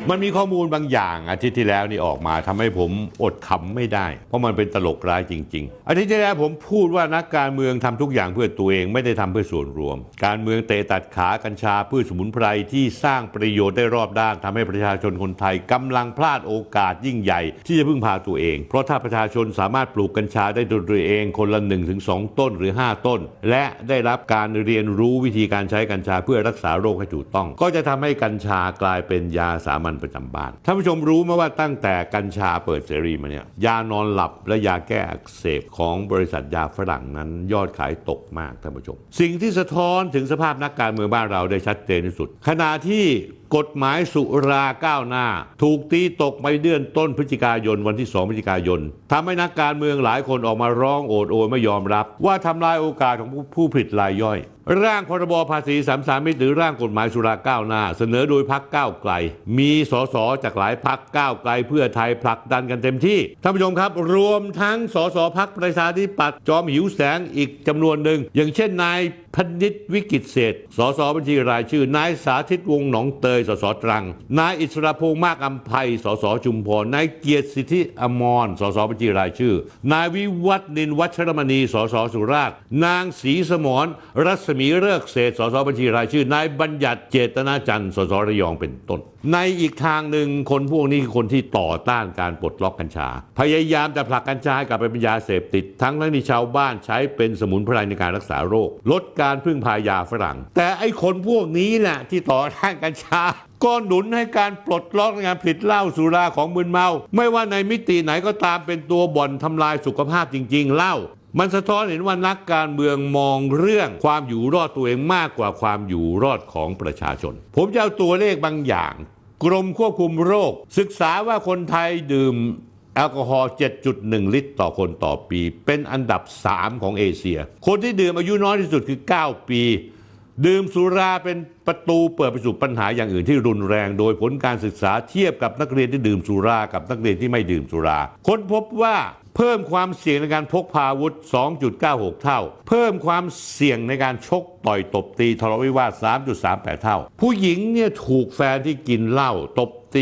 มันมีข้อมูลบางอย่างอาทิตย์ที่แล้วนี่ออกมาทำให้ผมอดขำไม่ได้เพราะมันเป็นตลกร้ายจริงๆอาทิตย์ที่แล้วผมพูดว่านักการเมืองทำทุกอย่างเพื่อตัวเองไม่ได้ทำเพื่อส่วนรวมการเมืองเตะตัดขากัญชาพืชสมุนไพรที่สร้างประโยชน์ได้รอบด้านทำให้ประชาชนคนไทยกำลังพลาดโอกาสยิ่งใหญ่ที่จะพึ่งพาตัวเองเพราะถ้าประชาชนสามารถปลูกกัญชาได้ด้วยตัวเองคนละ 1-2 ต้นหรือ 5 ต้นและได้รับการเรียนรู้วิธีการใช้กัญชาเพื่อรักษาโรคให้ถูกต้องก็จะทำให้กัญชากลายเป็นยาสามัญประจำบ้านท่านผู้ชมรู้ไหมว่าตั้งแต่กัญชาเปิดเสรีมาเนี่ยยานอนหลับและยาแก้อักเสบของบริษัทยาฝรั่งนั้นยอดขายตกมากท่านผู้ชมสิ่งที่สะท้อนถึงสภาพนักการเมืองบ้านเราได้ชัดเจนที่สุดขณะที่กฎหมายสุราก้าวหน้าถูกตีตกไปเดือนต้นพฤศจิกายนวันที่2 พฤศจิกายนทำให้นักการเมืองหลายคนออกมาร้องโอดโอยไม่ยอมรับว่าทำลายโอกาสของผู้ผลิตรายย่อยร่างพรบภาษีสามสามิตหรือร่างกฎหมายสุราก้าวหน้าเสนอโดยพรรคก้าวไกลมีสสจากหลายพรรคก้าวไกลเพื่อไทยผลักดันกันเต็มที่ท่านผู้ชมครับรวมทั้งสสพรรคประชาธิปัตย์จอมหิวแสงอีกจำนวนหนึ่งอย่างเช่นนายพนิษฐ์วิกิตเศรษฐ์สสบัญชีรายชื่อนายสาธิตวงศ์หนองเตยสสตรังนายอิสระพงษ์มากอำไพสสชุมพรนายเกียรติสิทธิอมรสสบัญชีรายชื่อนายวิวัฒน์นินวัชรมณีสสสุราษฎร์นางศรีสมรรัศมีฤกษ์เศรษฐ์สสบัญชีรายชื่อนายบัญญัติเจตนาจันทร์สสระยองเป็นต้นในอีกทางหนึ่งคนพวกนี้คือคนที่ต่อต้านการปลดล็อกกัญชาพยายามจะผลักกัญชากลับไปเป็นยาเสพติดทั้งที่ชาวบ้านใช้เป็นสมุนไพรในการรักษาโรคลดการพึ่งพายาฝรั่งแต่ไอ้คนพวกนี้แหละที่ต่อต้านกัญชาก็หนุนให้การปลดล็อกในการผลิตเหล้าสุราของมึนเมาไม่ว่าในมิติไหนก็ตามเป็นตัวบ่อนทำลายสุขภาพจริงๆเหล้ามันสะท้อนเห็นว่านักการเมืองมองเรื่องความอยู่รอดตัวเองมากกว่าความอยู่รอดของประชาชนผมจะเอาตัวเลขบางอย่างกรมควบคุมโรคศึกษาว่าคนไทยดื่มแอลกอฮอล์ 7.1 ลิตรต่อคนต่อปีเป็นอันดับ3ของเอเชียคนที่ดื่มอายุน้อยที่สุดคือ9ปีดื่มสุราเป็นประตูเปิดไปสู่ปัญหาอย่างอื่นที่รุนแรงโดยผลการศึกษาเทียบกับนักเรียนที่ดื่มสุรากับนักเรียนที่ไม่ดื่มสุราค้นพบว่าเพิ่มความเสี่ยงในการพกพาอาวุธ 2.96 เท่าเพิ่มความเสี่ยงในการชกต่อยตบตีทะเลาะวิวาท 3.38 เท่าผู้หญิงเนี่ยถูกแฟนที่กินเหล้าตบตี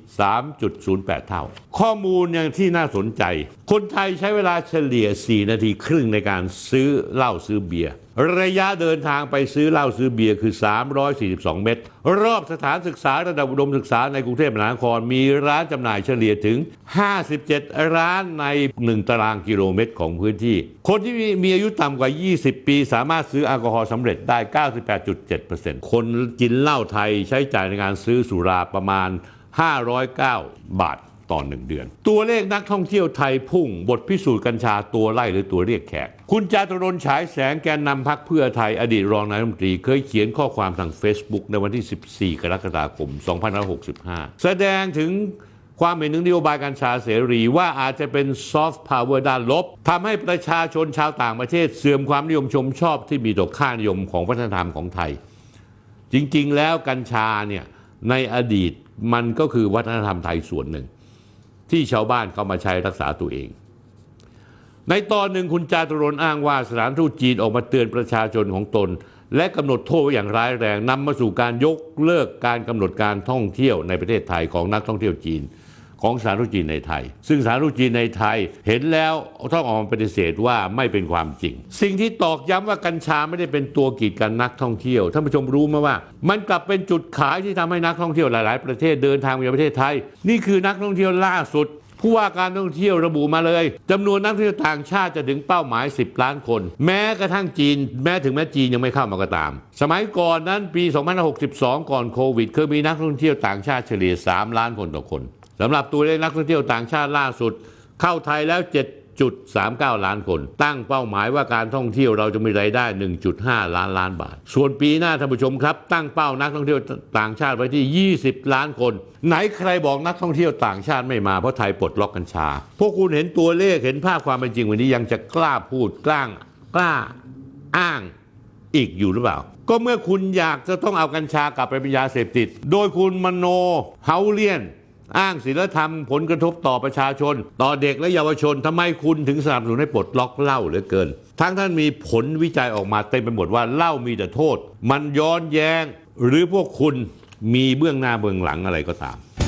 3.08 เท่าข้อมูลอย่างที่น่าสนใจคนไทยใช้เวลาเฉลี่ย4 นาทีครึ่งในการซื้อเหล้าซื้อเบียร์ระยะเดินทางไปซื้อเหล้าซื้อเบียร์คือ342 เมตรรอบสถานศึกษาระดับอุดมศึกษาในกรุงเทพมหานครมีร้านจำหน่ายเฉลี่ยถึง57ร้านใน1 ตารางกิโลเมตรของพื้นที่คนที่มีอายุต่ำกว่า20 ปีสามารถซื้อแอลกอฮอล์สำเร็จได้ 98.7% คนกินเหล้าไทยใช้จ่ายในการซื้อสุราประมาณ509 บาทต่อ1 เดือนตัวเลขนักท่องเที่ยวไทยพุ่งบทพิสูจน์กัญชาตัวไล่หรือตัวเรียกแขกคุณจาตุรนต์ฉายแสงแกนนำพรรคเพื่อไทยอดีตรองนายกรัฐมนตรีเคยเขียนข้อความทาง Facebook ในวันที่ 14 กรกฎาคม 2565 แสดงถึงความเห็นถึงนโยบายกัญชาเสรีว่าอาจจะเป็นซอฟต์พาวเวอร์ด้านลบทำให้ประชาชนชาวต่างประเทศเสื่อมความนิยมชมชอบที่มีต่อค่านิยมของวัฒนธรรมของไทยจริงๆแล้วกัญชาเนี่ยในอดีตมันก็คือวัฒนธรรมไทยส่วนหนึ่งที่ชาวบ้านเข้ามาใช้รักษาตัวเองในตอนหนึ่งคุณจาตุรนต์อ้างว่าสถานทูตจีนออกมาเตือนประชาชนของตนและกำหนดโทษไว้อย่างร้ายแรงนำมาสู่การยกเลิกการกำหนดการท่องเที่ยวในประเทศไทยของนักท่องเที่ยวจีนของสถานทูตจีนในไทยซึ่งสถานทูตจีนในไทยเห็นแล้วต้องออกมาปฏิเสธว่าไม่เป็นความจริงสิ่งที่ตอกย้ำว่ากัญชาไม่ได้เป็นตัวกีดกันนักท่องเที่ยวท่านผู้ชมรู้ไหมว่ามันกลับเป็นจุดขายที่ทำให้นักท่องเที่ยวหลายๆประเทศเดินทางมาประเทศไทยนี่คือนักท่องเที่ยวล่าสุดผู้ว่าการท่องเที่ยวระบุมาเลยจำนวนนักท่องเที่ยวต่างชาติจะถึงเป้าหมาย10 ล้านคนแม้กระทั่งจีนแม้จีนยังไม่เข้ามาก็ตามสมัยก่อนนั้นปี2562ก่อนโควิดเคยมีนักท่องเที่ยวต่างชาติเฉลี่ย3 ล้านคนต่อคนสำหรับตัวเลขนักท่องเที่ยวต่างชาติล่าสุดเข้าไทยแล้ว 7.39 ล้านคนตั้งเป้าหมายว่าการท่องเที่ยวเราจะมีรายได้ 1.5 ล้านบาทส่วนปีหน้าท่านผู้ชมครับตั้งเป้านักท่องเที่ยวต่างชาติไว้ที่20 ล้านคนไหนใครบอกนักท่องเที่ยวต่างชาติไม่มาเพราะไทยปลดล็อกกัญชาพวกคุณเห็นตัวเลขเห็นภาพความเป็นจริงวันนี้ยังจะกล้าพูดกล้าอ้างอีกอยู่หรือเปล่าก็เมื่อคุณอยากจะต้องเอากัญชากลับไปเป็นยาเสพติดโดยคุณมโนเฮาเลียนอ้างศีลธรรมผลกระทบต่อประชาชนต่อเด็กและเยาวชนทำไมคุณถึงสนับสนุนให้ปลดล็อกเหล้าเหลือเกินทั้งท่านมีผลวิจัยออกมาเต็มไปหมดว่าเหล้ามีแต่โทษมันย้อนแย้งหรือพวกคุณมีเบื้องหน้าเบื้องหลังอะไรก็ตาม